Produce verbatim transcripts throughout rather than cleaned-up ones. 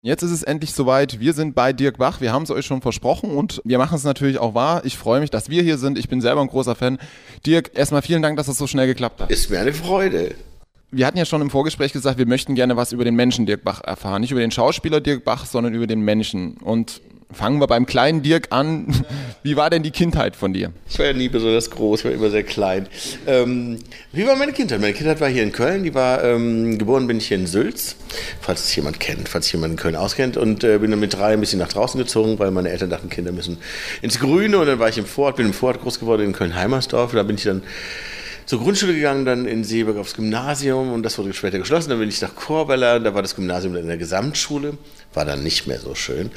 Jetzt ist es endlich soweit. Wir sind bei Dirk Bach. Wir haben es euch schon versprochen und wir machen es natürlich auch wahr. Ich freue mich, dass wir hier sind. Ich bin selber ein großer Fan. Dirk, erstmal vielen Dank, dass es so schnell geklappt hat. Ist mir eine Freude. Wir hatten ja schon im Vorgespräch gesagt, wir möchten gerne was über den Menschen Dirk Bach erfahren. Nicht über den Schauspieler Dirk Bach, sondern über den Menschen. Und fangen wir beim kleinen Dirk an. Wie war denn die Kindheit von dir? Ich war ja nie besonders groß, ich war immer sehr klein. Ähm, wie war meine Kindheit? Meine Kindheit war hier in Köln. Die war, ähm, geboren bin ich hier in Sülz, falls es jemand kennt, falls sich jemand in Köln auskennt. Und äh, bin dann mit drei ein bisschen nach draußen gezogen, weil meine Eltern dachten, Kinder müssen ins Grüne. Und dann war ich im Vorort, bin im Vorort groß geworden in Köln-Heimersdorf. Da bin ich dann zur Grundschule gegangen, dann in Seeberg aufs Gymnasium und das wurde später geschlossen. Dann bin ich nach Chorweiler, da war das Gymnasium dann in der Gesamtschule, war dann nicht mehr so schön.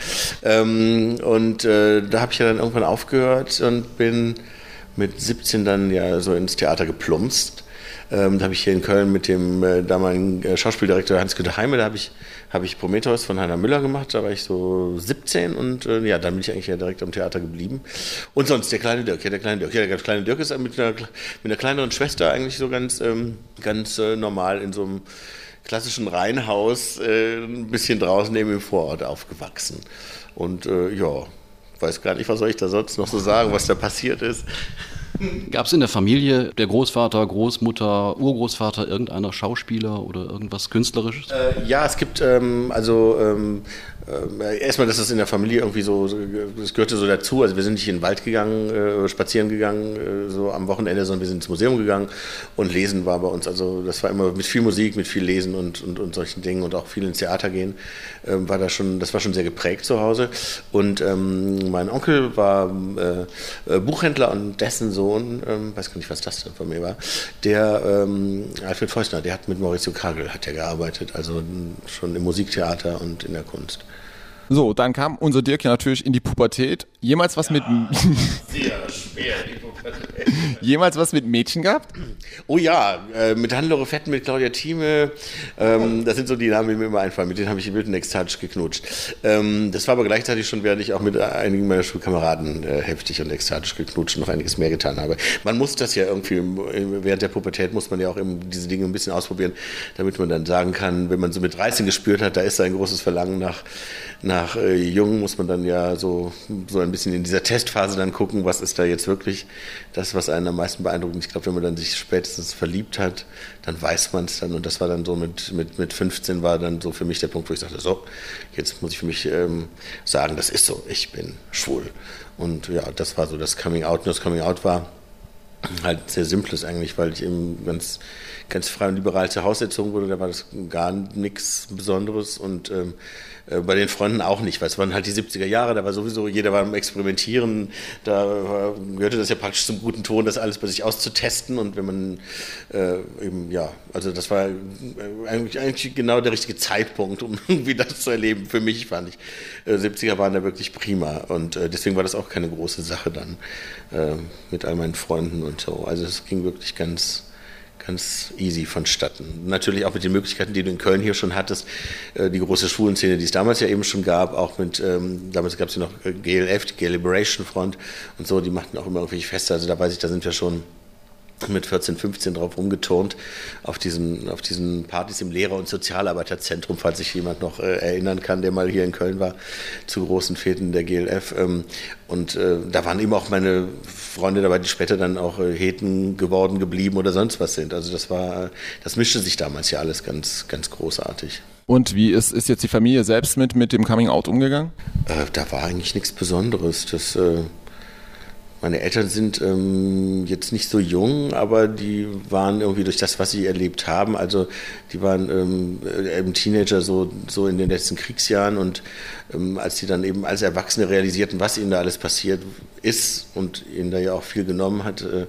Ähm, und äh, da habe ich ja dann irgendwann aufgehört und bin mit siebzehn dann ja so ins Theater geplumpst. Ähm, da habe ich hier in Köln mit dem äh, damaligen äh, Schauspieldirektor Hans-Günther Heime, da habe ich, hab ich Prometheus von Heiner Müller gemacht, da war ich so siebzehn und äh, ja, dann bin ich eigentlich ja direkt am Theater geblieben. Und sonst der kleine Dirk, ja, der kleine Dirk, ja, der kleine Dirk ist mit einer, mit einer kleineren Schwester eigentlich so ganz, ähm, ganz äh, normal in so einem klassischen Reihenhaus, äh, ein bisschen draußen neben dem Vorort aufgewachsen. Und äh, ja, weiß gar nicht, was soll ich da sonst noch so sagen, was da passiert ist. Gab es in der Familie, der Großvater, Großmutter, Urgroßvater, irgendeiner Schauspieler oder irgendwas Künstlerisches? Äh, ja, es gibt ähm, also ähm, äh, erstmal, dass das in der Familie irgendwie so, das gehörte so dazu. Also wir sind nicht in den Wald gegangen, äh, spazieren gegangen, äh, so am Wochenende, sondern wir sind ins Museum gegangen und Lesen war bei uns. Also das war immer mit viel Musik, mit viel Lesen und, und, und solchen Dingen und auch viel ins Theater gehen. Äh, war da schon, das war schon sehr geprägt zu Hause. Und ähm, mein Onkel war äh, Buchhändler und dessen Sohn, ähm, weiß gar nicht, was das denn von mir war, der ähm, Alfred Feusner, der hat mit Maurizio Kagel hat der gearbeitet, also schon im Musiktheater und in der Kunst. So, dann kam unser Dirk ja natürlich in die Pubertät. Jemals was ja, mit sehr schwer, die Pubertät. Jemals was mit Mädchen gehabt? Oh ja, äh, mit Hannelore Fetten, mit Claudia Thieme, ähm, das sind so die Namen, die mir immer einfallen. Mit denen habe ich wild und ekstatisch geknutscht. Ähm, das war aber gleichzeitig schon, während ich auch mit einigen meiner Schulkameraden äh, heftig und ekstatisch geknutscht und noch einiges mehr getan habe. Man muss das ja irgendwie, während der Pubertät muss man ja auch eben diese Dinge ein bisschen ausprobieren, damit man dann sagen kann, wenn man so mit dreizehn gespürt hat, da ist ein großes Verlangen nach Nach äh, Jungen, muss man dann ja so, so ein bisschen in dieser Testphase dann gucken, was ist da jetzt wirklich das, was einen am meisten beeindruckt. Ich glaube, wenn man dann sich spätestens verliebt hat, dann weiß man es dann. Und das war dann so mit, mit, mit fünfzehn war dann so für mich der Punkt, wo ich sagte, so, jetzt muss ich für mich ähm, sagen, das ist so, ich bin schwul. Und ja, das war so das Coming Out. Und das Coming Out war halt sehr simples eigentlich, weil ich eben ganz, ganz frei und liberal zu Hause erzogen wurde. Da war das gar nichts Besonderes und ähm, bei den Freunden auch nicht, weil es waren halt die siebziger Jahre, da war sowieso, jeder war am Experimentieren, da war, gehörte das ja praktisch zum guten Ton, das alles bei sich auszutesten und wenn man äh, eben, ja, also das war eigentlich, eigentlich genau der richtige Zeitpunkt, um irgendwie das zu erleben, für mich fand ich, äh, siebziger waren da wirklich prima und äh, deswegen war das auch keine große Sache dann äh, mit all meinen Freunden und so, also es ging wirklich ganz ganz easy vonstatten. Natürlich auch mit den Möglichkeiten, die du in Köln hier schon hattest, die große Schwulenszene, die es damals ja eben schon gab, auch mit, ähm, damals gab es ja noch G L F, die Gay Liberation Front und so, die machten auch immer irgendwelche Feste, also da weiß ich, da sind wir schon mit vierzehn, fünfzehn drauf rumgeturnt auf diesen, auf diesen Partys im Lehrer- und Sozialarbeiterzentrum, falls sich jemand noch äh, erinnern kann, der mal hier in Köln war, zu großen Feten der G L F. Ähm, und äh, da waren eben auch meine Freunde dabei, die später dann auch äh, Heten geworden, geblieben oder sonst was sind. Also das war, das mischte sich damals ja alles ganz, ganz großartig. Und wie ist, ist jetzt die Familie selbst mit, mit dem Coming Out umgegangen? Äh, da war eigentlich nichts Besonderes. Das äh, Meine Eltern sind ähm, jetzt nicht so jung, aber die waren irgendwie durch das, was sie erlebt haben, also die waren ähm, eben Teenager so, so in den letzten Kriegsjahren und ähm, als die dann eben als Erwachsene realisierten, was ihnen da alles passiert ist und ihnen da ja auch viel genommen hat, äh,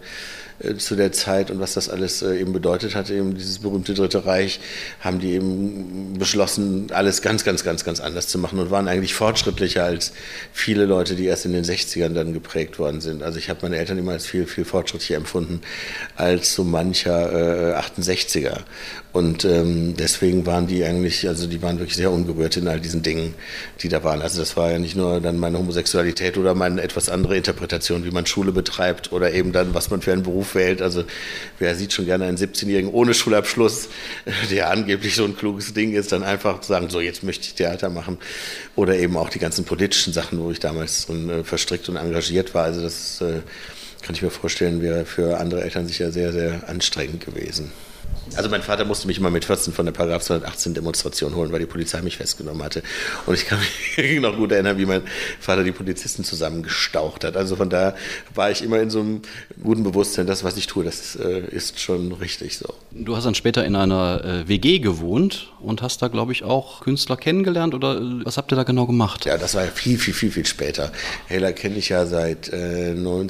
zu der Zeit und was das alles eben bedeutet hat, eben dieses berühmte Dritte Reich, haben die eben beschlossen, alles ganz, ganz, ganz, ganz anders zu machen und waren eigentlich fortschrittlicher als viele Leute, die erst in den sechzigern dann geprägt worden sind. Also ich habe meine Eltern immer als viel, viel fortschrittlicher empfunden als so mancher äh, achtundsechziger. Und ähm, deswegen waren die eigentlich, also die waren wirklich sehr unberührt in all diesen Dingen, die da waren. Also das war ja nicht nur dann meine Homosexualität oder meine etwas andere Interpretation, wie man Schule betreibt oder eben dann, was man für einen Beruf Beruf wählt. Also wer sieht schon gerne einen siebzehnjährigen ohne Schulabschluss, der angeblich so ein kluges Ding ist, dann einfach sagen, so jetzt möchte ich Theater machen. Oder eben auch die ganzen politischen Sachen, wo ich damals äh, verstrickt und engagiert war. Also das äh, kann ich mir vorstellen, wäre für andere Eltern sicher sehr, sehr anstrengend gewesen. Also mein Vater musste mich immer mit vierzehn von der Paragraph zweihundertachtzehn Demonstration holen, weil die Polizei mich festgenommen hatte. Und ich kann mich noch gut erinnern, wie mein Vater die Polizisten zusammengestaucht hat. Also von daher war ich immer in so einem guten Bewusstsein, das, was ich tue, das äh, ist schon richtig so. Du hast dann später in einer äh, W G gewohnt und hast da, glaube ich, auch Künstler kennengelernt oder äh, was habt ihr da genau gemacht? Ja, das war viel, viel, viel, viel später. Hella kenne ich ja seit äh,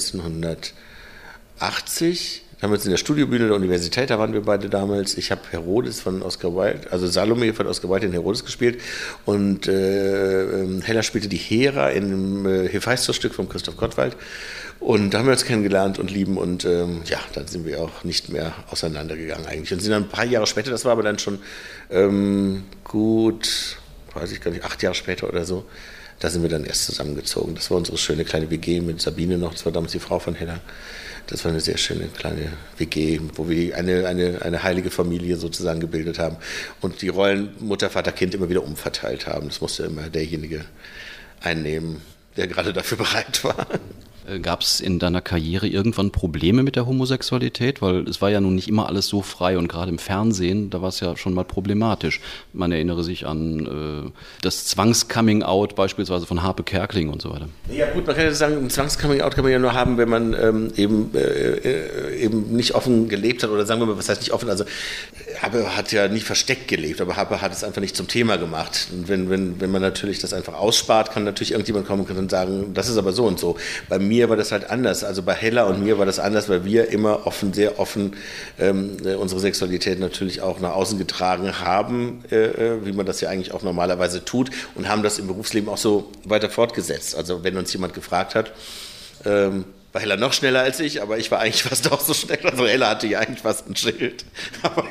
neunzehnhundertachtzig. Damals in der Studiobühne der Universität, da waren wir beide damals. Ich habe Herodes von Oscar Wilde, also Salome von Oscar Wilde in Herodes gespielt und äh, Hella spielte die Hera in einem äh, Hephaistos-Stück von Christoph Gottwald. Und da haben wir uns kennengelernt und lieben und ähm, ja, dann sind wir auch nicht mehr auseinandergegangen eigentlich. Und sind dann ein paar Jahre später, das war aber dann schon ähm, gut, weiß ich gar nicht, acht Jahre später oder so, da sind wir dann erst zusammengezogen. Das war unsere schöne kleine W G mit Sabine noch, das war damals die Frau von Hella. Das war eine sehr schöne kleine W G, wo wir eine, eine, eine heilige Familie sozusagen gebildet haben und die Rollen Mutter, Vater, Kind immer wieder umverteilt haben. Das musste immer derjenige einnehmen, der gerade dafür bereit war. Gab es in deiner Karriere irgendwann Probleme mit der Homosexualität? Weil es war ja nun nicht immer alles so frei und gerade im Fernsehen, da war es ja schon mal problematisch. Man erinnere sich an äh, das Zwangs-Coming-out beispielsweise von Harpe Kerkeling und so weiter. Ja gut, man kann ja sagen, ein Zwangs-Coming-out kann man ja nur haben, wenn man ähm, eben, äh, eben nicht offen gelebt hat oder sagen wir mal, was heißt nicht offen, also Harpe hat ja nicht versteckt gelebt, aber Harpe hat es einfach nicht zum Thema gemacht. Und wenn, wenn, wenn man natürlich das einfach ausspart, kann natürlich irgendjemand kommen und sagen, das ist aber so und so. Bei mir Mir war das halt anders, also bei Hella und mir war das anders, weil wir immer offen, sehr offen ähm, unsere Sexualität natürlich auch nach außen getragen haben, äh, wie man das ja eigentlich auch normalerweise tut und haben das im Berufsleben auch so weiter fortgesetzt. Also wenn uns jemand gefragt hat, ähm, war Hella noch schneller als ich, aber ich war eigentlich fast auch so schnell, also Hella hatte ja eigentlich fast ein Schild, aber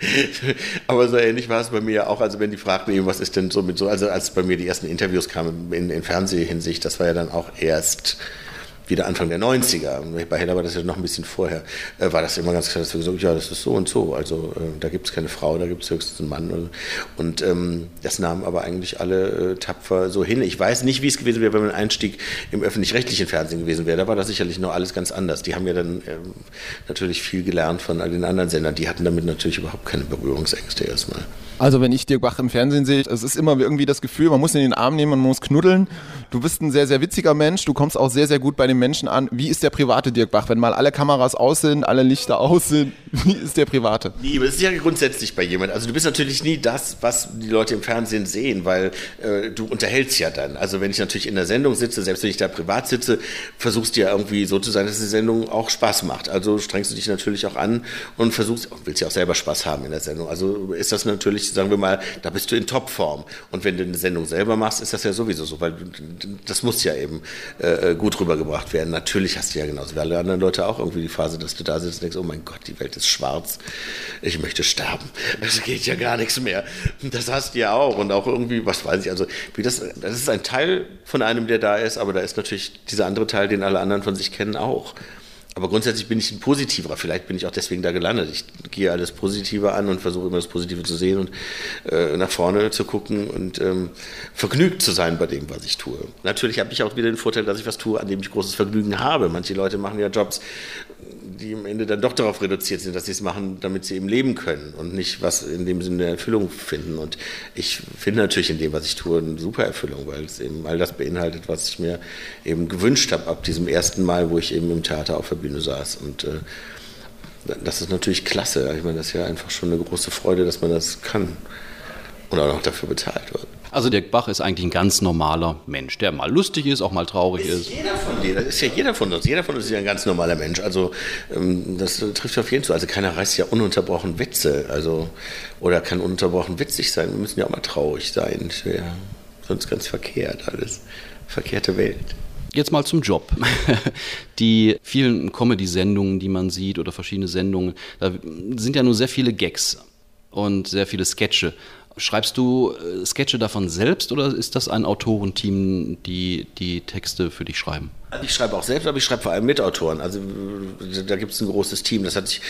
aber so ähnlich war es bei mir ja auch, also wenn die fragten eben, was ist denn so mit so, also als bei mir die ersten Interviews kamen in, in Fernsehhinsicht, das war ja dann auch erst wieder Anfang der neunziger, bei Hella war das ja noch ein bisschen vorher, äh, war das immer ganz klar, dass wir gesagt haben, ja, das ist so und so, also äh, da gibt es keine Frau, da gibt es höchstens einen Mann. Und, und ähm, das nahmen aber eigentlich alle äh, tapfer so hin. Ich weiß nicht, wie es gewesen wäre, wenn man ein Einstieg im öffentlich-rechtlichen Fernsehen gewesen wäre. Da war das sicherlich noch alles ganz anders. Die haben ja dann äh, natürlich viel gelernt von all den anderen Sendern. Die hatten damit natürlich überhaupt keine Berührungsängste erstmal. Also wenn ich Dirk Bach im Fernsehen sehe, es ist immer irgendwie das Gefühl, man muss ihn in den Arm nehmen, man muss knuddeln. Du bist ein sehr, sehr witziger Mensch, du kommst auch sehr, sehr gut bei den Menschen an. Wie ist der private Dirk Bach, wenn mal alle Kameras aus sind, alle Lichter aus sind? Wie ist der private? Nie, aber es ist ja grundsätzlich bei jemandem. Also du bist natürlich nie das, was die Leute im Fernsehen sehen, weil äh, du unterhältst ja dann. Also wenn ich natürlich in der Sendung sitze, selbst wenn ich da privat sitze, versuchst du ja irgendwie so zu sein, dass die Sendung auch Spaß macht. Also strengst du dich natürlich auch an und versuchst, willst ja auch selber Spaß haben in der Sendung. Also ist das natürlich, sagen wir mal, da bist du in Topform. Und wenn du eine Sendung selber machst, ist das ja sowieso so, weil das muss ja eben äh, gut rübergebracht werden. Natürlich hast du ja genauso wie alle anderen Leute auch irgendwie die Phase, dass du da sitzt und denkst, oh mein Gott, die Welt ist schwarz, ich möchte sterben. Es geht ja gar nichts mehr. Das hast du ja auch und auch irgendwie, was weiß ich, also wie das, das ist ein Teil von einem, der da ist, aber da ist natürlich dieser andere Teil, den alle anderen von sich kennen, auch. Aber grundsätzlich bin ich ein Positiverer. Vielleicht bin ich auch deswegen da gelandet. Ich gehe alles Positiver an und versuche immer das Positive zu sehen und äh, nach vorne zu gucken und ähm, vergnügt zu sein bei dem, was ich tue. Natürlich habe ich auch wieder den Vorteil, dass ich was tue, an dem ich großes Vergnügen habe. Manche Leute machen ja Jobs, die am Ende dann doch darauf reduziert sind, dass sie es machen, damit sie eben leben können und nicht was in dem Sinne eine Erfüllung finden. Und ich finde natürlich in dem, was ich tue, eine super Erfüllung, weil es eben all das beinhaltet, was ich mir eben gewünscht habe ab diesem ersten Mal, wo ich eben im Theater auf der Bühne saß. Und äh, das ist natürlich klasse. Ich meine, das ist ja einfach schon eine große Freude, dass man das kann und auch noch dafür bezahlt wird. Also Dirk Bach ist eigentlich ein ganz normaler Mensch, der mal lustig ist, auch mal traurig ist. ist. Jeder von denen, das ist ja jeder von uns. Jeder von uns ist ja ein ganz normaler Mensch. Also ähm, das trifft auf jeden zu. Also keiner reißt ja ununterbrochen Witze. Also, oder kann ununterbrochen witzig sein. Wir müssen ja auch mal traurig sein. Das wäre ja sonst ganz verkehrt alles. Verkehrte Welt. Jetzt mal zum Job. Die vielen Comedy-Sendungen, die man sieht oder verschiedene Sendungen, da sind ja nur sehr viele Gags und sehr viele Sketche. Schreibst du Sketche davon selbst oder ist das ein Autorenteam, die die Texte für dich schreiben? Ich schreibe auch selbst, aber ich schreibe vor allem mit Autoren. Also da gibt es ein großes Team. Das hat sich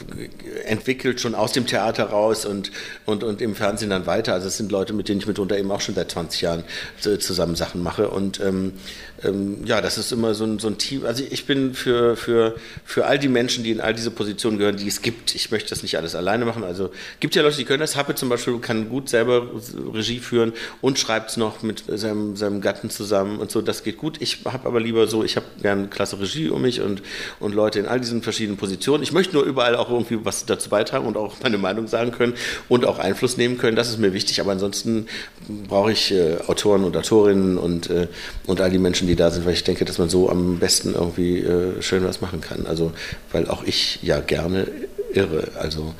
entwickelt schon aus dem Theater raus und, und, und im Fernsehen dann weiter. Also es sind Leute, mit denen ich mitunter eben auch schon seit zwanzig Jahren zusammen Sachen mache. Und ähm, ähm, ja, das ist immer so ein, so ein Team. Also ich bin für, für, für all die Menschen, die in all diese Positionen gehören, die es gibt. Ich möchte das nicht alles alleine machen. Also gibt ja Leute, die können das. Happe zum Beispiel kann gut selber Regie führen und schreibt es noch mit seinem, seinem Gatten zusammen und so. Das geht gut. Ich habe aber lieber so, ich habe gerne klasse Regie um mich und, und Leute in all diesen verschiedenen Positionen. Ich möchte nur überall auch irgendwie was dazu beitragen und auch meine Meinung sagen können und auch Einfluss nehmen können. Das ist mir wichtig, aber ansonsten brauche ich äh, Autoren und Autorinnen und, äh, und all die Menschen, die da sind, weil ich denke, dass man so am besten irgendwie äh, schön was machen kann. Also, weil auch ich ja gerne irre. Also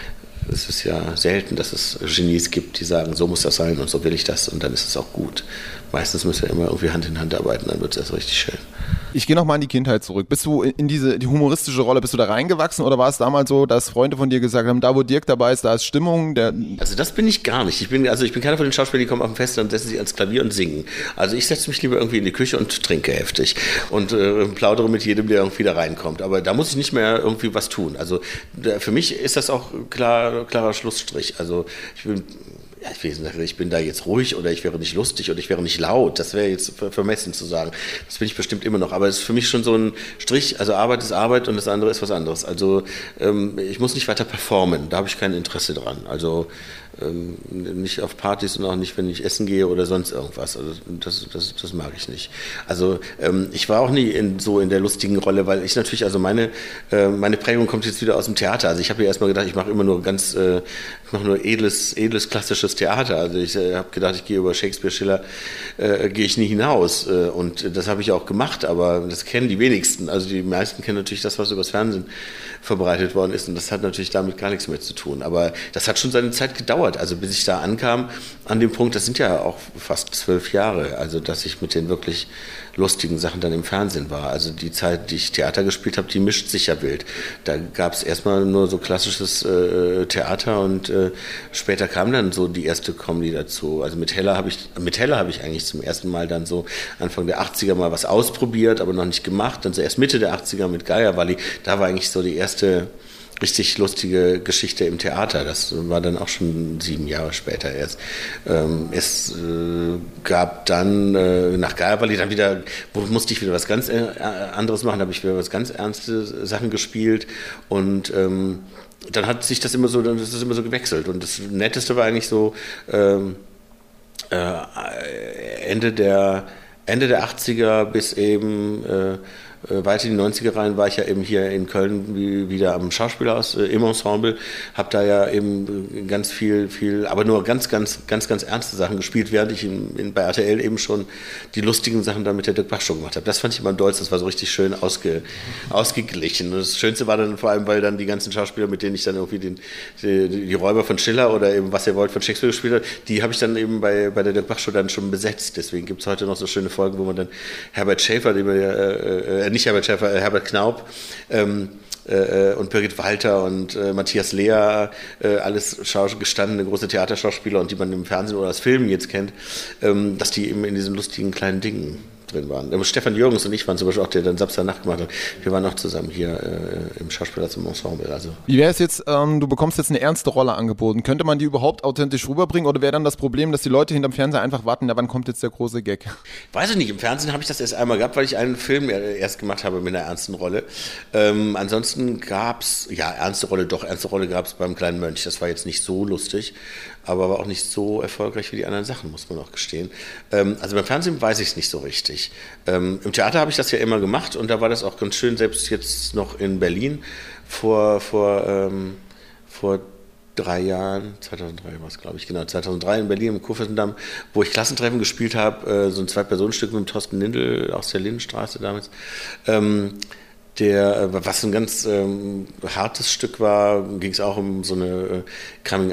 es ist ja selten, dass es Genies gibt, die sagen, so muss das sein und so will ich das und dann ist es auch gut. Meistens müssen wir immer irgendwie Hand in Hand arbeiten, dann wird es erst richtig schön. Ich gehe nochmal in die Kindheit zurück. Bist du in diese die humoristische Rolle, bist du da reingewachsen oder war es damals so, dass Freunde von dir gesagt haben, da wo Dirk dabei ist, da ist Stimmung? Der also das bin ich gar nicht. Ich bin, also ich bin keiner von den Schauspielern, die kommen auf dem Fest und setzen sich ans Klavier und singen. Also ich setze mich lieber irgendwie in die Küche und trinke heftig und äh, plaudere mit jedem, der irgendwie da reinkommt. Aber da muss ich nicht mehr irgendwie was tun. Also da, für mich ist das auch klar, klarer Schlussstrich. Also ich bin Ja, ich will sagen, ich bin da jetzt ruhig oder ich wäre nicht lustig oder ich wäre nicht laut. Das wäre jetzt vermessen zu sagen. Das bin ich bestimmt immer noch. Aber es ist für mich schon so ein Strich. Also Arbeit ist Arbeit und das andere ist was anderes. Also ähm, ich muss nicht weiter performen. Da habe ich kein Interesse dran. Also ähm, nicht auf Partys und auch nicht, wenn ich essen gehe oder sonst irgendwas. Also das, das, das mag ich nicht. Also ähm, ich war auch nie in, so in der lustigen Rolle, weil ich natürlich, also meine, äh, meine Prägung kommt jetzt wieder aus dem Theater. Also ich habe mir erstmal gedacht, ich mache immer nur ganz, äh, ich mache nur edles, edles, klassisches Theater. Also ich äh, habe gedacht, ich gehe über Shakespeare, Schiller, äh, gehe ich nie hinaus. Äh, und das habe ich auch gemacht, aber das kennen die wenigsten. Also die meisten kennen natürlich das, was übers Fernsehen verbreitet worden ist. Und das hat natürlich damit gar nichts mehr zu tun. Aber das hat schon seine Zeit gedauert. Also bis ich da ankam, an dem Punkt, das sind ja auch fast zwölf Jahre, also dass ich mit den wirklich lustigen Sachen dann im Fernsehen war. Also die Zeit, die ich Theater gespielt habe, die mischt sich ja wild. Da gab es erstmal nur so klassisches äh, Theater und äh, später kam dann so die erste Comedy dazu. Also mit Hella habe ich, mit Hella habe ich eigentlich zum ersten Mal dann so Anfang der achtziger mal was ausprobiert, aber noch nicht gemacht. Dann so erst Mitte der achtziger mit Geierwalli. Da war eigentlich so die erste richtig lustige Geschichte im Theater. Das war dann auch schon sieben Jahre später erst. Ähm, es äh, gab dann äh, nach Geierwalli dann wieder, wo musste ich wieder was ganz äh, anderes machen, da habe ich wieder was ganz ernste Sachen gespielt und ähm, dann hat sich das immer so, dann ist das immer so gewechselt und das Netteste war eigentlich so ähm, äh, Ende der Ende der achtziger bis eben äh, weit in die neunziger rein war ich ja eben hier in Köln wie, wieder am Schauspielhaus äh, im Ensemble, habe da ja eben ganz viel, viel, aber nur ganz, ganz, ganz, ganz ernste Sachen gespielt, während ich in, in, bei R T L eben schon die lustigen Sachen dann mit der Dirk Bach Show gemacht habe. Das fand ich immer am dollsten, das war so richtig schön ausge, ausgeglichen. Und das Schönste war dann vor allem, weil dann die ganzen Schauspieler, mit denen ich dann irgendwie den, die, die Räuber von Schiller oder eben Was ihr wollt von Shakespeare gespielt habe, die habe ich dann eben bei, bei der Dirk Bach Show dann schon besetzt. Deswegen gibt es heute noch so schöne Folgen, wo man dann Herbert Schäfer, den wir ja, äh, nicht Herbert Schäfer, äh, Herbert Knaub ähm, äh, und Birgit Walter und äh, Matthias Lehr, äh, alles Schaus- gestandene große Theaterschauspieler und die man im Fernsehen oder aus Filmen jetzt kennt, ähm, dass die eben in diesen lustigen kleinen Dingen drin waren. Aber Stefan Jürgens und ich waren zum Beispiel auch, der dann Samstag Nacht gemacht hat. Wir waren auch zusammen hier äh, im Schauspielhaus im Ensemble. Also. Wie wäre es jetzt, ähm, du bekommst jetzt eine ernste Rolle angeboten. Könnte man die überhaupt authentisch rüberbringen oder wäre dann das Problem, dass die Leute hinterm Fernseher einfach warten, ja, wann kommt jetzt der große Gag? Weiß ich nicht, im Fernsehen habe ich das erst einmal gehabt, weil ich einen Film erst gemacht habe mit einer ernsten Rolle. Ähm, ansonsten gab es, ja, ernste Rolle, doch, ernste Rolle gab es beim Kleinen Mönch. Das war jetzt nicht so lustig, aber war auch nicht so erfolgreich wie die anderen Sachen, muss man auch gestehen. Ähm, also beim Fernsehen weiß ich es nicht so richtig. Ähm, Im Theater habe ich das ja immer gemacht und da war das auch ganz schön, selbst jetzt noch in Berlin vor, vor, ähm, vor drei Jahren, zweitausenddrei war es, glaube ich, genau, zweitausenddrei in Berlin im Kurfürstendamm, wo ich Klassentreffen gespielt habe, äh, so ein Zwei-Personen-Stück mit dem Thorsten Lindl aus der Lindenstraße damals. Ähm, Der, was ein ganz ähm, hartes Stück war, ging es auch um so eine äh, Coming-out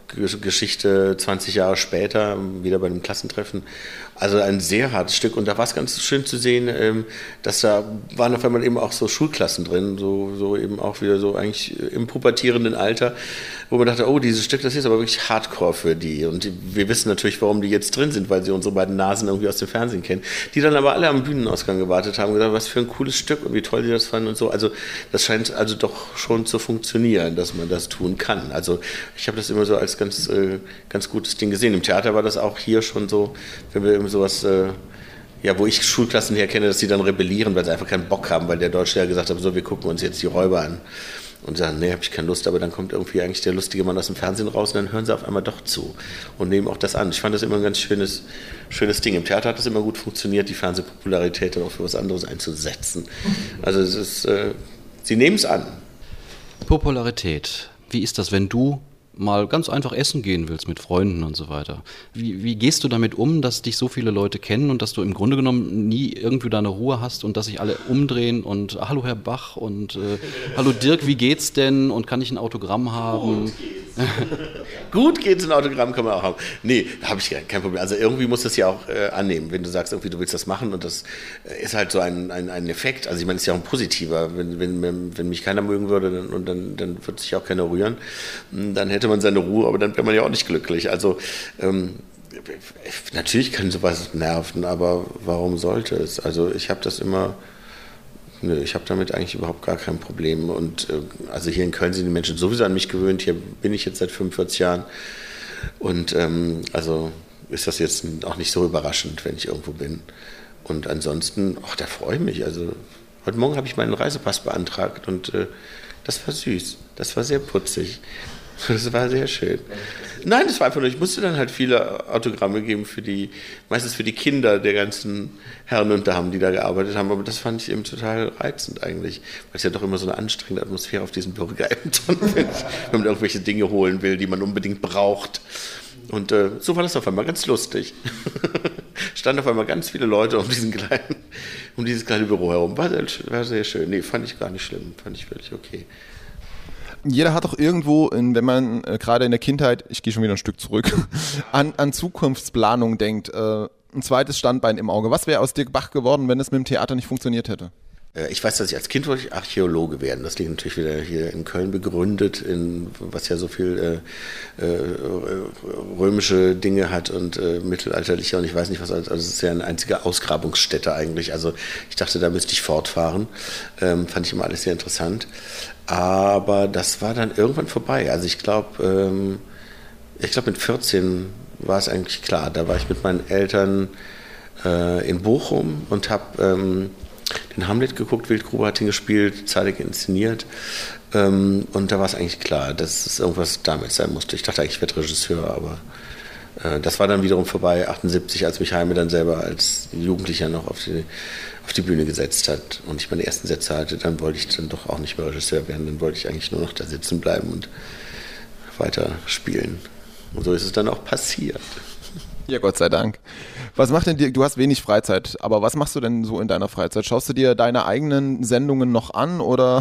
Geschichte zwanzig Jahre später, wieder bei einem Klassentreffen. Also ein sehr hartes Stück. Und da war es ganz schön zu sehen, dass da waren auf einmal eben auch so Schulklassen drin, so, so eben auch wieder so eigentlich im pubertierenden Alter, wo man dachte, oh, dieses Stück, das ist aber wirklich Hardcore für die. Und wir wissen natürlich, warum die jetzt drin sind, weil sie unsere beiden Nasen irgendwie aus dem Fernsehen kennen. Die dann aber alle am Bühnenausgang gewartet haben und gesagt, was für ein cooles Stück und wie toll die das fanden und so. Also das scheint also doch schon zu funktionieren, dass man das tun kann. Also ich habe das immer so als ganz, äh, ganz gutes Ding gesehen. Im Theater war das auch hier schon so, wenn wir eben sowas, äh, ja, wo ich Schulklassen herkenne, dass die dann rebellieren, weil sie einfach keinen Bock haben, weil der Deutsche ja gesagt hat, so, wir gucken uns jetzt die Räuber an. Und sagen, nee, habe ich keine Lust, aber dann kommt irgendwie eigentlich der lustige Mann aus dem Fernsehen raus und dann hören sie auf einmal doch zu und nehmen auch das an. Ich fand das immer ein ganz schönes, schönes Ding. Im Theater hat das immer gut funktioniert, die Fernsehpopularität dann auch für was anderes einzusetzen. Also es ist, äh, sie nehmen es an. Popularität. Wie ist das, wenn du mal ganz einfach essen gehen willst mit Freunden und so weiter? Wie, wie gehst du damit um, dass dich so viele Leute kennen und dass du im Grunde genommen nie irgendwie deine Ruhe hast und dass sich alle umdrehen und hallo Herr Bach und äh, hallo Dirk, wie geht's denn und kann ich ein Autogramm haben? Gut geht's. Gut geht's, ein Autogramm kann man auch haben. Nee, da habe ich kein Problem. Also irgendwie musst du es ja auch äh, annehmen, wenn du sagst, irgendwie du willst das machen und das ist halt so ein, ein, ein Effekt. Also ich meine, es ist ja auch ein positiver. Wenn, wenn, wenn mich keiner mögen würde dann, und dann, dann würde sich auch keiner rühren, dann hätte man seine Ruhe, aber dann wäre man ja auch nicht glücklich. Also ähm, natürlich kann sowas nerven, aber warum sollte es? Also ich habe das immer, nö, ich habe damit eigentlich überhaupt gar kein Problem. Und äh, also hier in Köln sind die Menschen sowieso an mich gewöhnt. Hier bin ich jetzt seit fünfundvierzig Jahren und ähm, also ist das jetzt auch nicht so überraschend, wenn ich irgendwo bin. Und ansonsten, ach, da freue ich mich. Also heute Morgen habe ich meinen Reisepass beantragt und äh, das war süß, das war sehr putzig. Das war sehr schön. Nein, das war einfach nur, ich musste dann halt viele Autogramme geben für die, meistens für die Kinder der ganzen Herren und Damen, die da gearbeitet haben, aber das fand ich eben total reizend eigentlich, weil es ja doch immer so eine anstrengende Atmosphäre auf diesen Bürgerämtern ist, wenn man irgendwelche Dinge holen will, die man unbedingt braucht. Und äh, so war das auf einmal ganz lustig. Standen auf einmal ganz viele Leute um, diesen kleinen, um dieses kleine Büro herum. War sehr, war sehr schön. Nee, fand ich gar nicht schlimm, fand ich völlig okay. Jeder hat doch irgendwo, in, wenn man äh, gerade in der Kindheit, ich gehe schon wieder ein Stück zurück, an, an Zukunftsplanung denkt, äh, ein zweites Standbein im Auge. Was wäre aus Dirk Bach geworden, wenn es mit dem Theater nicht funktioniert hätte? Ich weiß, dass ich als Kind wollte Archäologe werden. Das liegt natürlich wieder hier in Köln begründet, in, was ja so viel äh, äh, römische Dinge hat und äh, mittelalterliche und ich weiß nicht was. Also es ist ja eine einzige Ausgrabungsstätte eigentlich. Also ich dachte, da müsste ich fortfahren. Ähm, fand ich immer alles sehr interessant. Aber das war dann irgendwann vorbei. Also ich glaube, ähm, ich glaube mit vierzehn war es eigentlich klar. Da war ich mit meinen Eltern äh, in Bochum und habe ähm, den Hamlet geguckt, Wildgruber hat ihn gespielt, Zadek inszeniert ähm, und da war es eigentlich klar, dass es irgendwas damit sein musste. Ich dachte eigentlich, ich werde Regisseur, aber äh, das war dann wiederum vorbei, achtundsiebzig, als mich Heime dann selber als Jugendlicher noch auf die, auf die Bühne gesetzt hat und ich meine ersten Sätze hatte, dann wollte ich dann doch auch nicht mehr Regisseur werden, dann wollte ich eigentlich nur noch da sitzen bleiben und weiter spielen. Und so ist es dann auch passiert. Ja, Gott sei Dank. Was macht denn dir, du hast wenig Freizeit, aber was machst du denn so in deiner Freizeit? Schaust du dir deine eigenen Sendungen noch an oder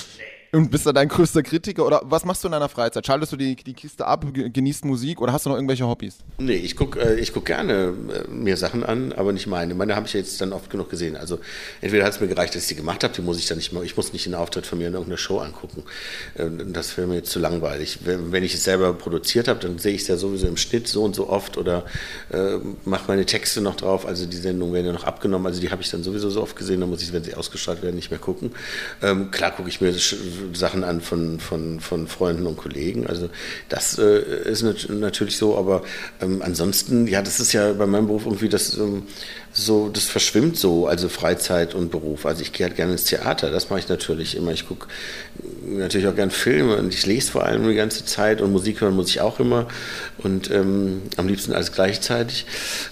und bist du dein größter Kritiker oder was machst du in deiner Freizeit? Schaltest du die, die Kiste ab, genießt Musik oder hast du noch irgendwelche Hobbys? Nee, ich gucke äh, ich guck gerne äh, mir Sachen an, aber nicht meine. Meine habe ich jetzt dann oft genug gesehen. Also entweder hat es mir gereicht, dass ich sie gemacht habe, die muss ich dann nicht mehr, ich muss nicht einen Auftritt von mir in irgendeiner Show angucken. Äh, das wäre mir jetzt zu langweilig. Wenn, wenn ich es selber produziert habe, dann sehe ich es ja sowieso im Schnitt so und so oft oder äh, mache meine Texte noch drauf. Also die Sendungen werden ja noch abgenommen, also die habe ich dann sowieso so oft gesehen, dann muss ich, wenn sie ausgestrahlt werden, nicht mehr gucken. Ähm, klar gucke ich mir das Sachen an von, von, von Freunden und Kollegen. Also das äh, ist nat- natürlich so, aber ähm, ansonsten, ja, das ist ja bei meinem Beruf irgendwie das ähm, so, das verschwimmt so, also Freizeit und Beruf. Also ich gehe halt gerne ins Theater, das mache ich natürlich immer. Ich gucke natürlich auch gerne Filme und ich lese vor allem die ganze Zeit und Musik hören muss ich auch immer und ähm, am liebsten alles gleichzeitig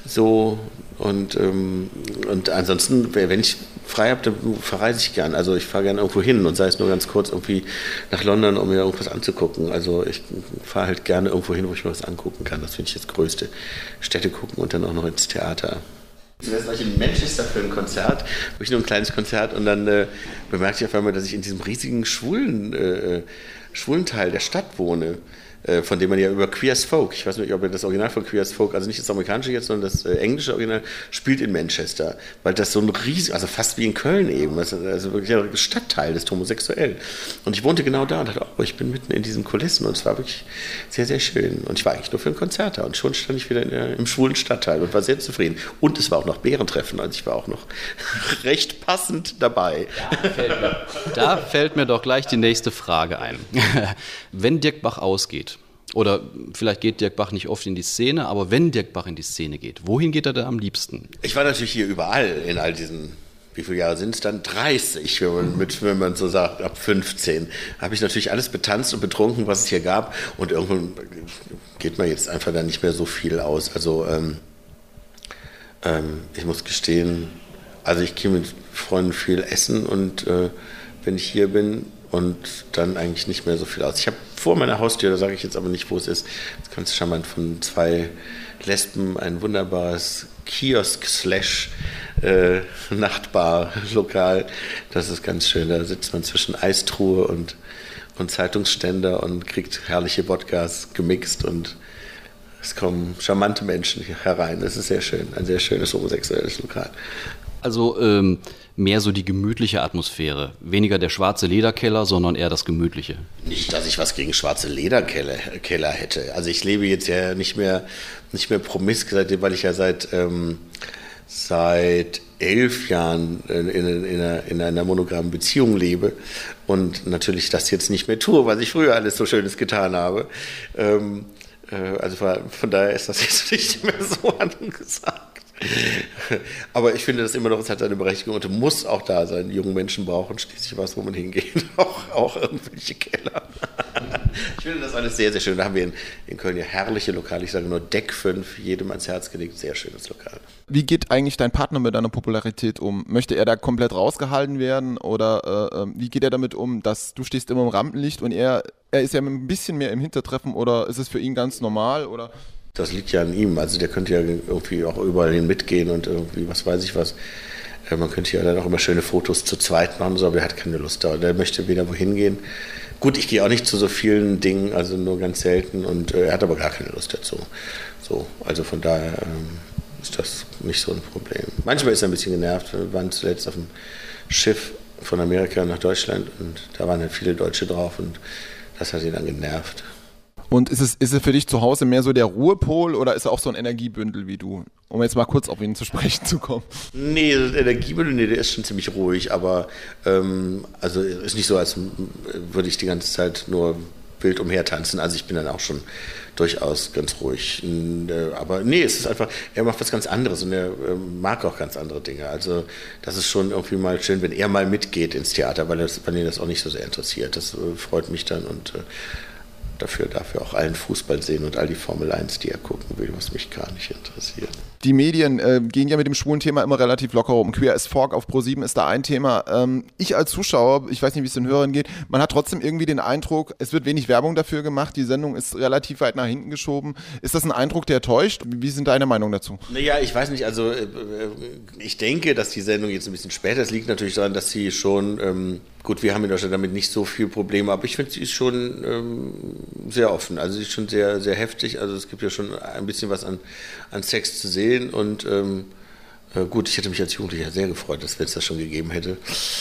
so. Und, ähm, und ansonsten, wenn ich frei habe, dann verreise ich gern. Also ich fahre gerne irgendwo hin und sei es nur ganz kurz irgendwie nach London, um mir irgendwas anzugucken. Also ich fahre halt gerne irgendwo hin, wo ich mir was angucken kann. Das finde ich das Größte. Städte gucken und dann auch noch ins Theater. Zuerst war ich in Manchester für ein Konzert, wo ich nur ein kleines Konzert und dann äh, bemerkte ich auf einmal, dass ich in diesem riesigen schwulen, äh, schwulen Teil der Stadt wohne. von dem man ja über Queer as Folk, ich weiß nicht, ob ihr das Original von Queer as Folk, also nicht das amerikanische jetzt, sondern das äh, englische Original, spielt in Manchester, weil das so ein riesig, also fast wie in Köln eben, also, also wirklich ein Stadtteil ist homosexuell. Und ich wohnte genau da und dachte, oh, ich bin mitten in diesen Kulissen und es war wirklich sehr, sehr schön. Und ich war eigentlich nur für ein Konzert da und schon stand ich wieder in der, im schwulen Stadtteil und war sehr zufrieden. Und es war auch noch Bärentreffen, also ich war auch noch recht passend dabei. Da fällt mir, da fällt mir doch gleich die nächste Frage ein. Wenn Dirk Bach ausgeht, oder vielleicht geht Dirk Bach nicht oft in die Szene, aber wenn Dirk Bach in die Szene geht, wohin geht er da am liebsten? Ich war natürlich hier überall in all diesen, wie viele Jahre sind es dann? dreißig, wenn man, mit, wenn man so sagt, ab fünfzehn. Habe ich natürlich alles betanzt und betrunken, was es hier gab. Und irgendwann geht man jetzt einfach da nicht mehr so viel aus. Also ähm, ähm, ich muss gestehen, also ich gehe mit Freunden viel essen und äh, wenn ich hier bin, und dann eigentlich nicht mehr so viel aus. Ich habe vor meiner Haustür, da sage ich jetzt aber nicht, wo es ist, das ganz charmant, von zwei Lesben ein wunderbares Kiosk-Slash-Nachtbar-Lokal. Das ist ganz schön, da sitzt man zwischen Eistruhe und, und Zeitungsständer und kriegt herrliche Wodkas gemixt und es kommen charmante Menschen herein. Das ist sehr schön, ein sehr schönes homosexuelles Lokal. Also ähm, mehr so die gemütliche Atmosphäre. Weniger der schwarze Lederkeller, sondern eher das Gemütliche. Nicht, dass ich was gegen schwarze Lederkeller Keller hätte. Also ich lebe jetzt ja nicht mehr, nicht mehr promisk, weil ich ja seit, ähm, seit elf Jahren in, in, in, einer, in einer monogamen Beziehung lebe und natürlich das jetzt nicht mehr tue, was ich früher alles so Schönes getan habe. Ähm, äh, also von, von daher ist das jetzt nicht mehr so angesagt. Aber ich finde das immer noch, es hat seine Berechtigung und muss auch da sein. Junge Menschen brauchen schließlich was, wo man hingeht, auch, auch irgendwelche Keller. Ich finde das alles sehr, sehr schön. Da haben wir in, in Köln ja herrliche Lokale, ich sage nur Deck fünf, jedem ans Herz gelegt, sehr schönes Lokal. Wie geht eigentlich dein Partner mit deiner Popularität um? Möchte er da komplett rausgehalten werden oder äh, wie geht er damit um, dass du stehst immer im Rampenlicht und er, er ist ja ein bisschen mehr im Hintertreffen oder ist es für ihn ganz normal oder... Das liegt ja an ihm, also der könnte ja irgendwie auch überall hin mitgehen und irgendwie, was weiß ich was. Man könnte ja dann auch immer schöne Fotos zu zweit machen, so, aber er hat keine Lust da. Der möchte wieder wohin gehen. Gut, ich gehe auch nicht zu so vielen Dingen, also nur ganz selten und äh, er hat aber gar keine Lust dazu. So, also von daher ähm, ist das nicht so ein Problem. Manchmal ist er ein bisschen genervt. Wir waren zuletzt auf dem Schiff von Amerika nach Deutschland und da waren halt viele Deutsche drauf und das hat ihn dann genervt. Und ist es, ist es für dich zu Hause mehr so der Ruhepol oder ist er auch so ein Energiebündel wie du? Um jetzt mal kurz auf ihn zu sprechen zu kommen. Nee, der Energiebündel, nee, der ist schon ziemlich ruhig, aber ähm, also ist nicht so, als würde ich die ganze Zeit nur wild umhertanzen. Also ich bin dann auch schon durchaus ganz ruhig. Aber nee, es ist einfach, er macht was ganz anderes und er mag auch ganz andere Dinge. Also das ist schon irgendwie mal schön, wenn er mal mitgeht ins Theater, weil, das, weil ihn das auch nicht so sehr interessiert. Das freut mich dann und Dafür darf er auch allen Fußball sehen und all die Formel eins, die er gucken will, was mich gar nicht interessiert. Die Medien äh, gehen ja mit dem schwulen Thema immer relativ locker um. Queer as Folk auf ProSieben ist da ein Thema. Ähm, ich als Zuschauer, ich weiß nicht, wie es den Hörern geht, man hat trotzdem irgendwie den Eindruck, es wird wenig Werbung dafür gemacht, die Sendung ist relativ weit nach hinten geschoben. Ist das ein Eindruck, der täuscht? Wie sind deine Meinungen dazu? Naja, ich weiß nicht, also äh, ich denke, dass die Sendung jetzt ein bisschen später ist, liegt natürlich daran, dass sie schon, ähm, gut, wir haben in Deutschland damit nicht so viel Probleme, aber ich finde, sie ist schon ähm, sehr offen, also sie ist schon sehr, sehr heftig, also es gibt ja schon ein bisschen was an, an Sex zu sehen und ähm, äh, gut, ich hätte mich als Jugendlicher sehr gefreut, dass wenn es das schon gegeben hätte.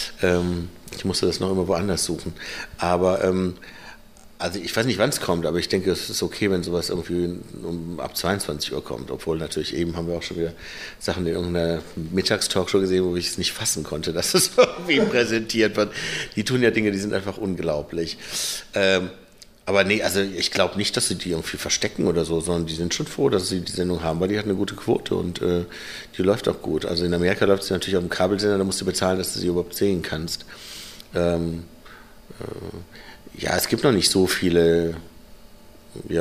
Ähm, ich musste das noch immer woanders suchen, aber ähm, also ich weiß nicht, wann es kommt, aber ich denke, es ist okay, wenn sowas irgendwie um ab zweiundzwanzig Uhr kommt, obwohl natürlich eben haben wir auch schon wieder Sachen in irgendeiner Mittagstalkshow gesehen, wo ich es nicht fassen konnte, dass es irgendwie präsentiert wird. Die tun ja Dinge, die sind einfach unglaublich. Ähm, Aber nee, also ich glaube nicht, dass sie die irgendwie verstecken oder so, sondern die sind schon froh, dass sie die Sendung haben, weil die hat eine gute Quote und äh, die läuft auch gut. Also in Amerika läuft sie natürlich auf dem Kabelsender, da musst du bezahlen, dass du sie überhaupt sehen kannst. Ähm, äh, ja, es gibt noch nicht so viele ja,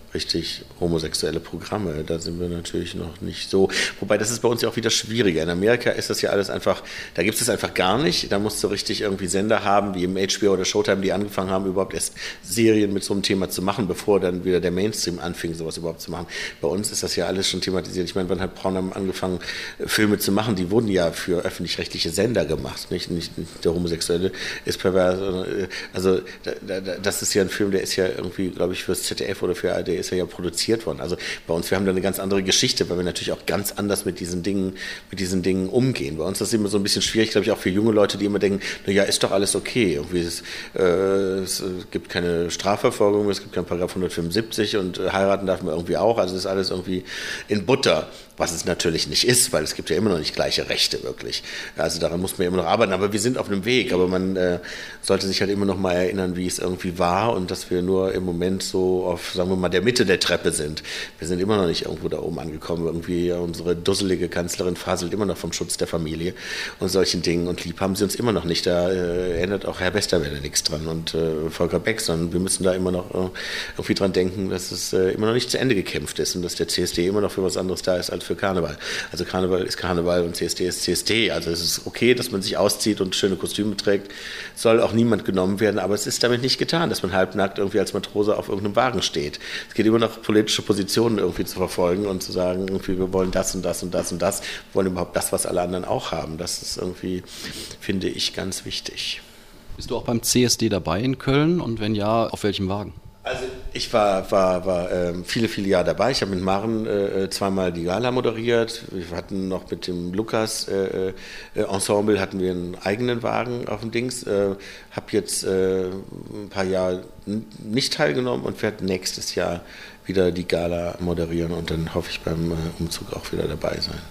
richtig homosexuelle Programme. Da sind wir natürlich noch nicht so. Wobei, das ist bei uns ja auch wieder schwieriger. In Amerika ist das ja alles einfach, da gibt es das einfach gar nicht. Da musst du richtig irgendwie Sender haben, wie im H B O oder Showtime, die angefangen haben, überhaupt erst Serien mit so einem Thema zu machen, bevor dann wieder der Mainstream anfing, sowas überhaupt zu machen. Bei uns ist das ja alles schon thematisiert. Ich meine, wann hat Braun angefangen, Filme zu machen? Die wurden ja für öffentlich-rechtliche Sender gemacht. Nicht, nicht, nicht der Homosexuelle ist pervers. Also da, da, das ist ja ein Film, der ist ja irgendwie, glaube ich, fürs Z D F oder für A R D ist er ja produziert worden. Also bei uns, wir haben da eine ganz andere Geschichte, weil wir natürlich auch ganz anders mit diesen Dingen, mit diesen Dingen umgehen. Bei uns ist das immer so ein bisschen schwierig, glaube ich, auch für junge Leute, die immer denken, na ja, ist doch alles okay. Irgendwie es, äh, es gibt keine Strafverfolgung, es gibt keinen Paragraph hundertfünfundsiebzig und äh, heiraten darf man irgendwie auch. Also es ist alles irgendwie in Butter. Was es natürlich nicht ist, weil es gibt ja immer noch nicht gleiche Rechte wirklich. Also daran muss man ja immer noch arbeiten, aber wir sind auf einem Weg. Aber man äh, sollte sich halt immer noch mal erinnern, wie es irgendwie war und dass wir nur im Moment so auf, sagen wir mal, der Mitte der Treppe sind. Wir sind immer noch nicht irgendwo da oben angekommen. Irgendwie unsere dusselige Kanzlerin faselt immer noch vom Schutz der Familie und solchen Dingen. Und lieb haben sie uns immer noch nicht. Da äh, erinnert auch Herr Westerwelle nichts dran und äh, Volker Beck, sondern wir müssen da immer noch äh, irgendwie dran denken, dass es äh, immer noch nicht zu Ende gekämpft ist und dass der C S D immer noch für was anderes da ist als für Karneval. Also Karneval ist Karneval und C S D ist C S D. Also es ist okay, dass man sich auszieht und schöne Kostüme trägt. Soll auch niemand genommen werden, aber es ist damit nicht getan, dass man halbnackt irgendwie als Matrose auf irgendeinem Wagen steht. Es geht immer noch, politische Positionen irgendwie zu verfolgen und zu sagen, irgendwie wir wollen das und das und das und das, wir wollen überhaupt das, was alle anderen auch haben. Das ist irgendwie, finde ich, ganz wichtig. Bist du auch beim C S D dabei in Köln und wenn ja, auf welchem Wagen? Also ich war, war, war ähm, viele, viele Jahre dabei. Ich habe mit Maren äh, zweimal die Gala moderiert. Wir hatten noch mit dem Lukas äh, äh, Ensemble hatten wir einen eigenen Wagen auf dem Dings. Äh, habe jetzt äh, ein paar Jahre n- nicht teilgenommen und werde nächstes Jahr wieder die Gala moderieren und dann hoffe ich beim äh, Umzug auch wieder dabei sein.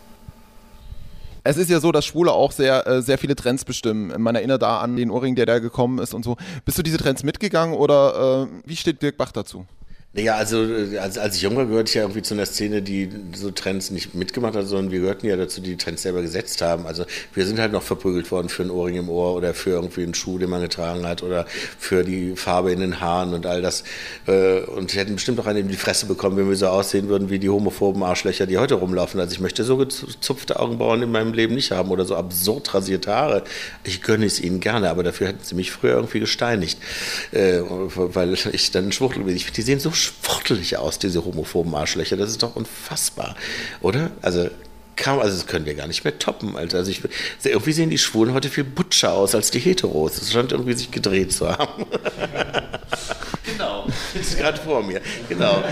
Es ist ja so, dass Schwule auch sehr, äh, sehr viele Trends bestimmen. Man erinnert da an den Ohrring, der da gekommen ist und so. Bist du diese Trends mitgegangen oder äh, wie steht Dirk Bach dazu? Naja, also als, als ich jung war, gehörte ich ja irgendwie zu einer Szene, die so Trends nicht mitgemacht hat, sondern wir gehörten ja dazu, die die Trends selber gesetzt haben. Also wir sind halt noch verprügelt worden für ein Ohrring im Ohr oder für irgendwie einen Schuh, den man getragen hat oder für die Farbe in den Haaren und all das. Und wir hätten bestimmt auch einen in die Fresse bekommen, wenn wir so aussehen würden wie die homophoben Arschlöcher, die heute rumlaufen. Also ich möchte so gezupfte Augenbrauen in meinem Leben nicht haben oder so absurd rasierte Haare. Ich gönne es ihnen gerne, aber dafür hätten sie mich früher irgendwie gesteinigt, weil ich dann ein Schwuchtel bin. Ich finde, die sehen so sportlich aus, diese homophoben Arschlöcher. Das ist doch unfassbar, oder? Also kaum, also das können wir gar nicht mehr toppen, Alter. Also ich, irgendwie sehen die Schwulen heute viel butcher aus als die Heteros. Das scheint irgendwie sich gedreht zu haben. Genau. Das ist gerade vor mir. Genau.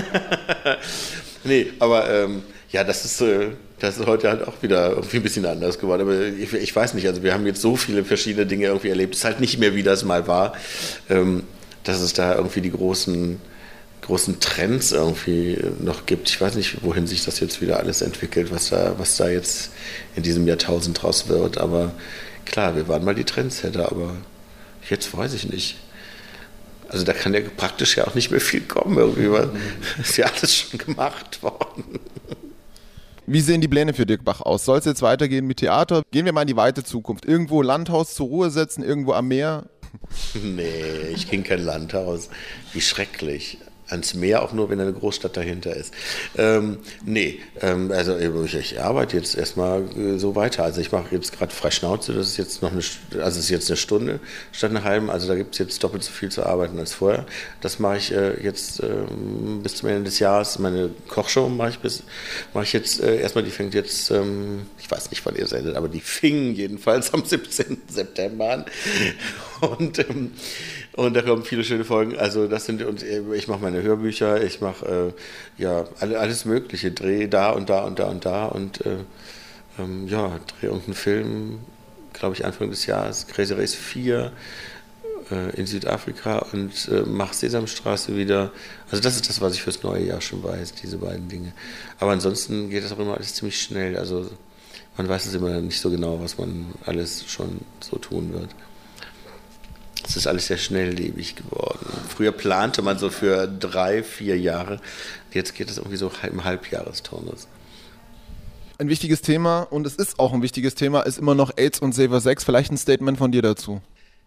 Nee, aber ähm, ja, das ist, äh, das ist heute halt auch wieder irgendwie ein bisschen anders geworden. Aber ich, ich weiß nicht, also wir haben jetzt so viele verschiedene Dinge irgendwie erlebt. Es ist halt nicht mehr, wie das mal war. Ähm, dass es da irgendwie die großen großen Trends irgendwie noch gibt. Ich weiß nicht, wohin sich das jetzt wieder alles entwickelt, was da, was da jetzt in diesem Jahrtausend draus wird. Aber klar, wir waren mal die Trendsetter, aber jetzt weiß ich nicht. Also da kann ja praktisch ja auch nicht mehr viel kommen irgendwie, weil ist ja alles schon gemacht worden. Wie sehen die Pläne für Dirk Bach aus? Soll es jetzt weitergehen mit Theater? Gehen wir mal in die weite Zukunft. Irgendwo Landhaus zur Ruhe setzen, irgendwo am Meer? Nee, ich kenne kein Landhaus. Wie schrecklich. Ans Meer auch nur, wenn eine Großstadt dahinter ist. Ähm, nee, ähm, also ich, ich arbeite jetzt erstmal äh, so weiter. Also ich mache jetzt gerade Freischnauze, das ist jetzt noch eine, also es ist jetzt eine Stunde statt einer halben, also da gibt es jetzt doppelt so viel zu arbeiten als vorher. Das mache ich äh, jetzt äh, bis zum Ende des Jahres. Meine Kochshow mache ich bis, mache ich jetzt äh, erstmal, die fängt jetzt, ähm, ich weiß nicht, wann ihr sendet, aber die fing jedenfalls am siebzehnten September an. Und ähm, Und da kommen viele schöne Folgen. Also das sind, und ich mache meine Hörbücher, ich mache äh, ja alles Mögliche, Dreh da und da und da und da und äh, ähm, ja, drehe irgendeinen Film, glaube ich Anfang des Jahres, Crazy Race vier äh, in Südafrika und äh, mache Sesamstraße wieder. Also das ist das, was ich fürs neue Jahr schon weiß, diese beiden Dinge. Aber ansonsten geht das auch immer alles ziemlich schnell. Also man weiß es immer nicht so genau, was man alles schon so tun wird. Es ist alles sehr schnelllebig geworden. Früher plante man so für drei, vier Jahre. Jetzt geht es irgendwie so im Halbjahresturnus. Ein wichtiges Thema, und es ist auch ein wichtiges Thema, ist immer noch AIDS und Safer Sex. Vielleicht ein Statement von dir dazu.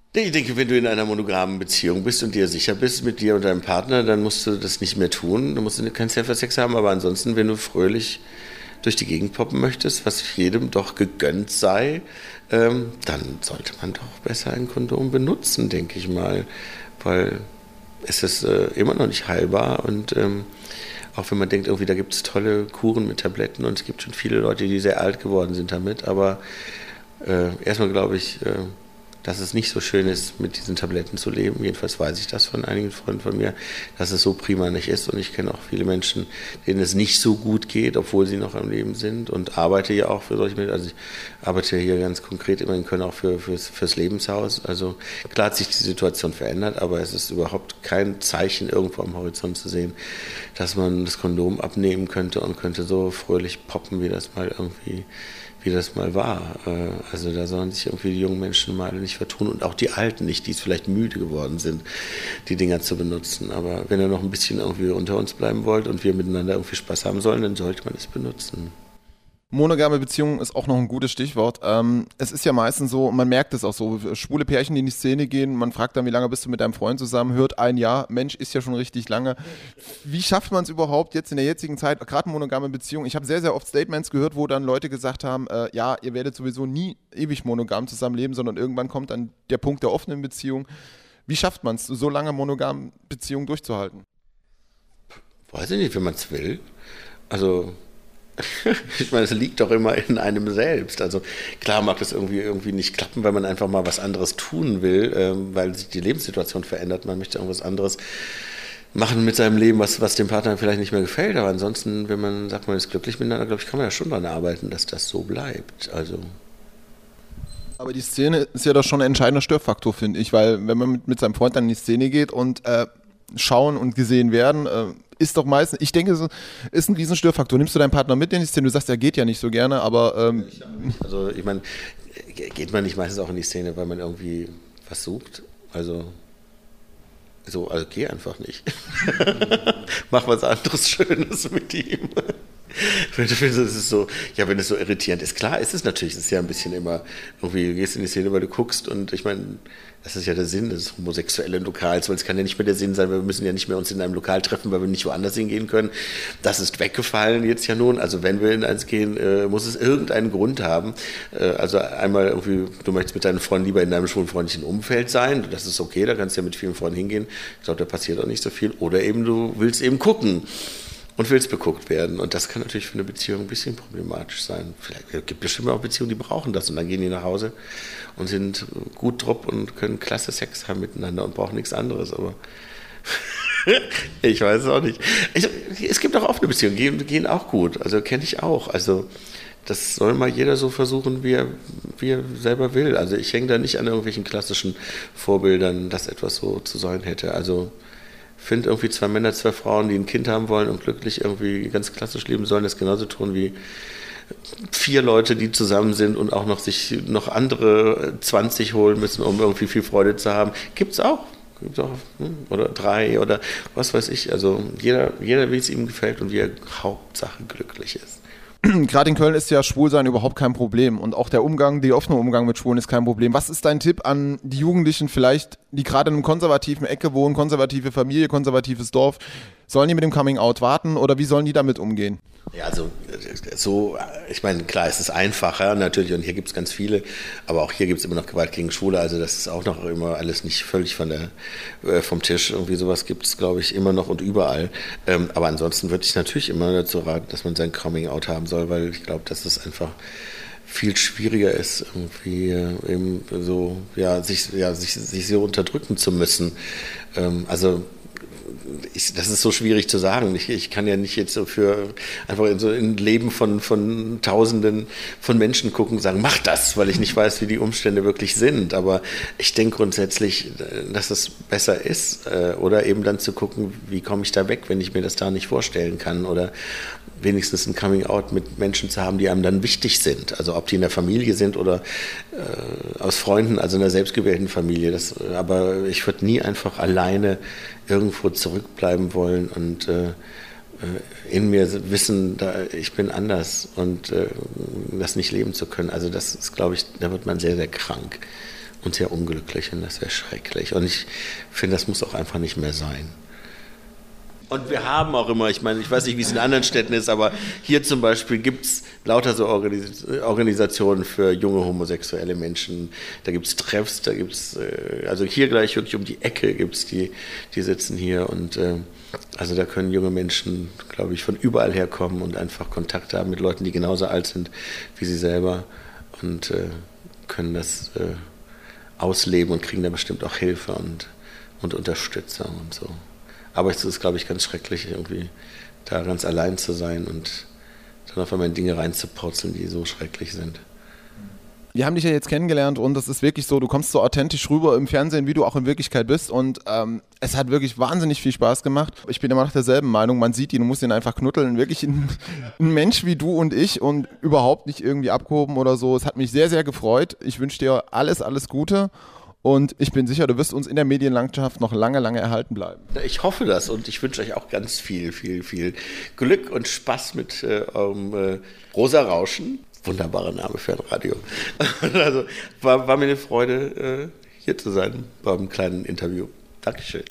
Ich denke, wenn du in einer monogamen Beziehung bist und dir sicher bist mit dir und deinem Partner, dann musst du das nicht mehr tun. Du musst keinen Self-Sex haben, aber ansonsten, wenn du fröhlich durch die Gegend poppen möchtest, was jedem doch gegönnt sei, ähm, dann sollte man doch besser ein Kondom benutzen, denke ich mal, weil es ist äh, immer noch nicht heilbar und ähm, auch wenn man denkt, irgendwie da gibt es tolle Kuren mit Tabletten und es gibt schon viele Leute, die sehr alt geworden sind damit, aber äh, erstmal glaube ich, äh, dass es nicht so schön ist, mit diesen Tabletten zu leben. Jedenfalls weiß ich das von einigen Freunden von mir, dass es so prima nicht ist. Und ich kenne auch viele Menschen, denen es nicht so gut geht, obwohl sie noch am Leben sind. Und arbeite ja auch für solche Menschen. Also ich arbeite hier ganz konkret immer in Köln auch für, fürs, fürs Lebenshaus. Also klar hat sich die Situation verändert, aber es ist überhaupt kein Zeichen irgendwo am Horizont zu sehen, dass man das Kondom abnehmen könnte und könnte so fröhlich poppen, wie das mal irgendwie wie das mal war. Also da sollen sich irgendwie die jungen Menschen mal nicht vertun und auch die Alten nicht, die es vielleicht müde geworden sind, die Dinger zu benutzen. Aber wenn ihr noch ein bisschen irgendwie unter uns bleiben wollt und wir miteinander irgendwie Spaß haben sollen, dann sollte man es benutzen. Monogame Beziehung ist auch noch ein gutes Stichwort. Ähm, es ist ja meistens so, man merkt es auch so, schwule Pärchen, die in die Szene gehen, man fragt dann, wie lange bist du mit deinem Freund zusammen, hört ein Jahr, Mensch, ist ja schon richtig lange. Wie schafft man es überhaupt jetzt in der jetzigen Zeit, gerade monogame Beziehung? Ich habe sehr, sehr oft Statements gehört, wo dann Leute gesagt haben, äh, ja, ihr werdet sowieso nie ewig monogam zusammenleben, sondern irgendwann kommt dann der Punkt der offenen Beziehung. Wie schafft man es, so lange monogame Beziehungen durchzuhalten? Weiß ich nicht, wenn man es will. Also ich meine, es liegt doch immer in einem selbst. Also klar mag das irgendwie, irgendwie nicht klappen, weil man einfach mal was anderes tun will, ähm, weil sich die Lebenssituation verändert. Man möchte irgendwas anderes machen mit seinem Leben, was, was dem Partner vielleicht nicht mehr gefällt. Aber ansonsten, wenn man sagt, man ist glücklich miteinander, glaube ich, kann man ja schon daran arbeiten, dass das so bleibt. Also aber die Szene ist ja doch schon ein entscheidender Störfaktor, finde ich, weil wenn man mit, mit seinem Freund dann in die Szene geht und äh, schauen und gesehen werden, äh, ist doch meistens, ich denke, es ist ein riesen Störfaktor. Nimmst du deinen Partner mit in die Szene? Du sagst, er geht ja nicht so gerne, aber... Ähm also ich meine, geht man nicht meistens auch in die Szene, weil man irgendwie was sucht? Also, so, also geh einfach nicht. Mach was anderes Schönes mit ihm. Wenn du findest, es ist so, ja, wenn es so irritierend ist. Klar, ist es natürlich, es ist ja ein bisschen immer, irgendwie, du gehst in die Szene, weil du guckst und ich meine, das ist ja der Sinn des homosexuellen Lokals, weil es kann ja nicht mehr der Sinn sein, wir müssen ja nicht mehr uns in einem Lokal treffen, weil wir nicht woanders hingehen können. Das ist weggefallen jetzt ja nun, also wenn wir in eins gehen, äh, muss es irgendeinen Grund haben. Äh, also einmal irgendwie, du möchtest mit deinen Freunden lieber in deinem schwulenfreundlichen Umfeld sein, das ist okay, da kannst du ja mit vielen Freunden hingehen, ich glaube, da passiert auch nicht so viel. Oder eben, du willst eben gucken und willst beguckt werden. Und das kann natürlich für eine Beziehung ein bisschen problematisch sein. Vielleicht gibt es bestimmt auch Beziehungen, die brauchen das und dann gehen die nach Hause und sind gut drauf und können klasse Sex haben miteinander und brauchen nichts anderes. Aber ich weiß es auch nicht. Ich, es gibt auch offene Beziehungen, die gehen, gehen auch gut. Also kenne ich auch. Also das soll mal jeder so versuchen, wie er, wie er selber will. Also ich hänge da nicht an irgendwelchen klassischen Vorbildern, dass etwas so zu sein hätte. Also finde irgendwie zwei Männer, zwei Frauen, die ein Kind haben wollen und glücklich irgendwie ganz klassisch leben sollen, das genauso tun wie vier Leute, die zusammen sind und auch noch sich noch andere zwanzig holen müssen, um irgendwie viel Freude zu haben. Gibt's auch. Gibt's auch, oder drei oder was weiß ich. Also jeder, jeder wie es ihm gefällt und wie er Hauptsache glücklich ist. Gerade in Köln ist ja Schwulsein überhaupt kein Problem und auch der Umgang, der offene Umgang mit Schwulen ist kein Problem. Was ist dein Tipp an die Jugendlichen vielleicht, die gerade in einer konservativen Ecke wohnen, konservative Familie, konservatives Dorf? Sollen die mit dem Coming-out warten oder wie sollen die damit umgehen? Ja, also so, ich meine, klar, es ist einfacher natürlich und hier gibt es ganz viele, aber auch hier gibt es immer noch Gewalt gegen Schwule, also das ist auch noch immer alles nicht völlig von der, äh, vom Tisch, irgendwie sowas gibt es, glaube ich, immer noch und überall, ähm, aber ansonsten würde ich natürlich immer dazu raten, dass man sein Coming-out haben soll, weil ich glaube, dass es einfach viel schwieriger ist, irgendwie eben so, ja, sich, ja, sich, sich so unterdrücken zu müssen, ähm, also Ich, das ist so schwierig zu sagen. Ich, ich kann ja nicht jetzt so für einfach in so ein Leben von, von Tausenden von Menschen gucken und sagen, mach das, weil ich nicht weiß, wie die Umstände wirklich sind. Aber ich denke grundsätzlich, dass es besser ist. Oder eben dann zu gucken, wie komme ich da weg, wenn ich mir das da nicht vorstellen kann. Oder wenigstens ein Coming-out mit Menschen zu haben, die einem dann wichtig sind. Also ob die in der Familie sind oder äh, aus Freunden, also in einer selbstgewählten Familie. Das, aber ich würde nie einfach alleine irgendwo zurückbleiben wollen und äh, in mir wissen, da, ich bin anders und äh, das nicht leben zu können. Also das ist, glaube ich, da wird man sehr, sehr krank. und sehr unglücklich und das wäre schrecklich. Und ich finde, das muss auch einfach nicht mehr sein. Und wir haben auch immer, ich meine, ich weiß nicht, wie es in anderen Städten ist, aber hier zum Beispiel gibt es lauter so Organis- Organisationen für junge homosexuelle Menschen. Da gibt es Treffs, da gibt es, äh, also hier gleich wirklich um die Ecke gibt es die, die sitzen hier und äh, also da können junge Menschen, glaube ich, von überall herkommen und einfach Kontakt haben mit Leuten, die genauso alt sind wie sie selber und äh, können das äh, ausleben und kriegen da bestimmt auch Hilfe und, und Unterstützung und so. Aber es ist, glaube ich, ganz schrecklich, irgendwie da ganz allein zu sein und dann auf einmal in Dinge reinzupurzeln, die so schrecklich sind. Wir haben dich ja jetzt kennengelernt und das ist wirklich so, du kommst so authentisch rüber im Fernsehen, wie du auch in Wirklichkeit bist und ähm, es hat wirklich wahnsinnig viel Spaß gemacht. Ich bin immer noch derselben Meinung, man sieht ihn, du musst ihn einfach knuddeln, wirklich ein, ein Mensch wie du und ich und überhaupt nicht irgendwie abgehoben oder so. Es hat mich sehr, sehr gefreut. Ich wünsche dir alles, alles Gute. Und ich bin sicher, du wirst uns in der Medienlandschaft noch lange, lange erhalten bleiben. Ich hoffe das und ich wünsche euch auch ganz viel, viel, viel Glück und Spaß mit äh, eurem äh, Rosa Rauschen. Wunderbarer Name für ein Radio. Also war, war mir eine Freude, äh, hier zu sein beim kleinen Interview. Dankeschön.